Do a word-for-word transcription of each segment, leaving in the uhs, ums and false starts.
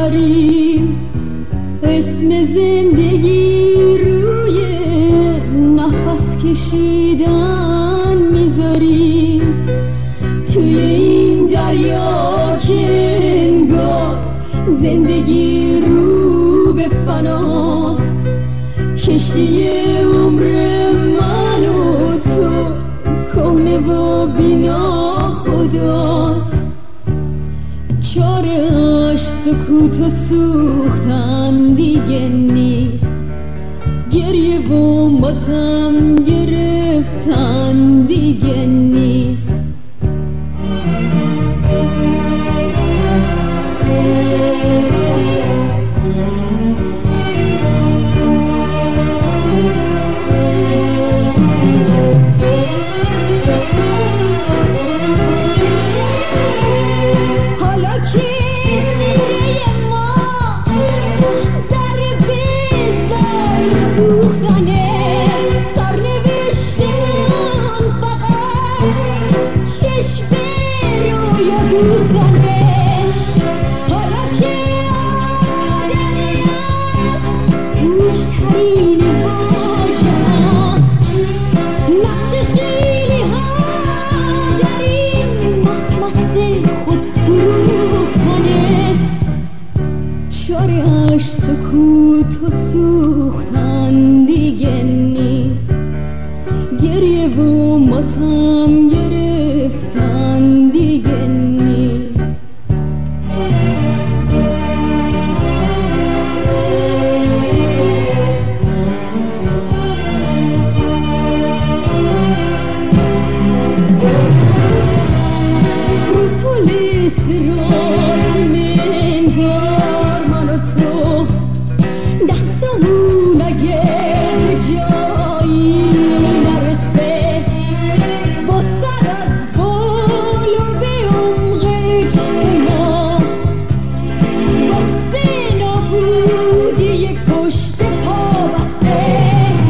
میذاریم، اسم زندگی روی نفس کشیدن میذاریم. توی این دریا که انگار زندگی رو به فناست، کشتی عمر من و تو کهنه و بینا خداست. چاره‌اش سکوت و سوختن دیگه نیست، گریه و ماتم گرفتن دیگه نیست. چاره‌اش سکوت و سوختن دیگه نیست، گریه و ماتم گرفتن دیگه نیست. رو پلیس راج منگار من و تو دستمون اگه جایی نرسه، با سر از بالا به عمق اجتماع، واسه نابودی پشت پا بسته.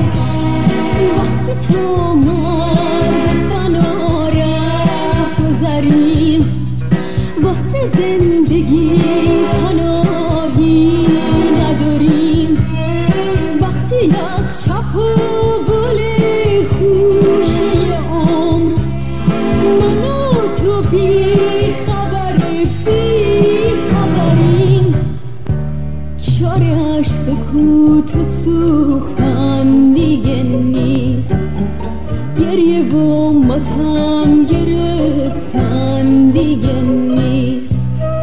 وقتی تو مرد فنا ره گذریم، واسه زندگی پناهی نداریم. وقتی از چپ و گل خوشی عمر من و تو بی خبر بی خبریم، چاره‌اش سکوت و سوختن دیگه نیست، گریه و ماتم گرفتن دیگه نیست.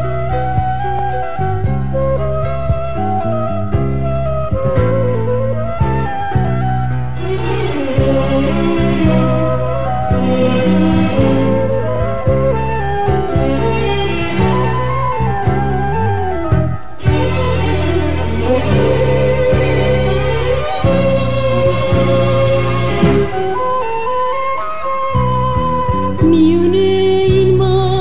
میونه این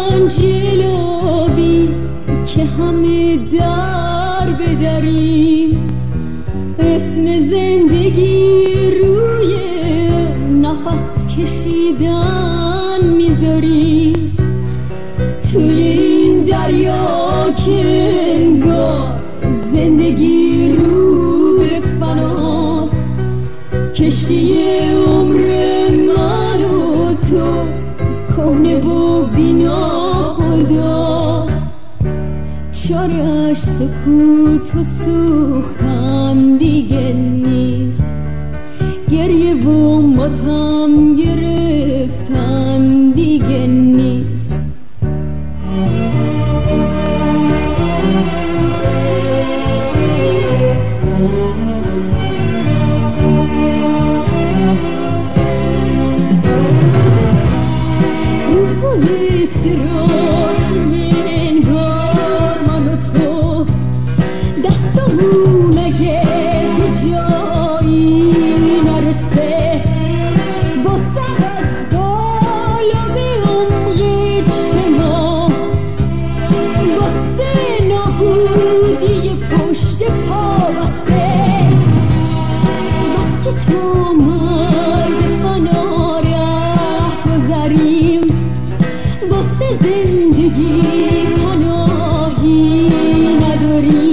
منجلابی که همه در بدریم، اسم زندگی روی نفس کشیدن میذاریم. توی این دریا که انگار زندگی رو به فناست، کشتی عمر من و تو کهنه و بینا خداست. چاره‌اش سکوت و سوختن دیگه نیست، گریه و ماتم گرفتن دیگه نیست. پلیس راج منگار من و تو دستمون اگه به جایی نرسه، با سر از بالا به عمق اجتماع، واسه نابودی پشت پا بسته. وقتی تو مرز فنا ره گذریم، واسه زندگی پناهی نداریم.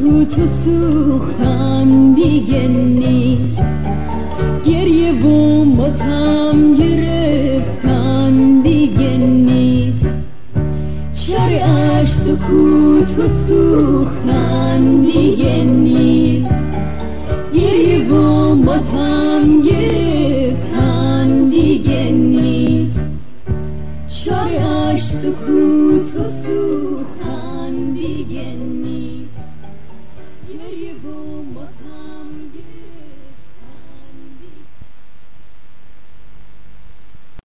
سکوت و سوختن دیگه نیست، گریه و ماتم گرفتن دیگه نیست. شرعش سکوت و سوختن دیگه نیست، گریه و ماتم گرفتن دیگه نیست. شرعش سکوت و سوختن دیگه نیست، گریه و ماتم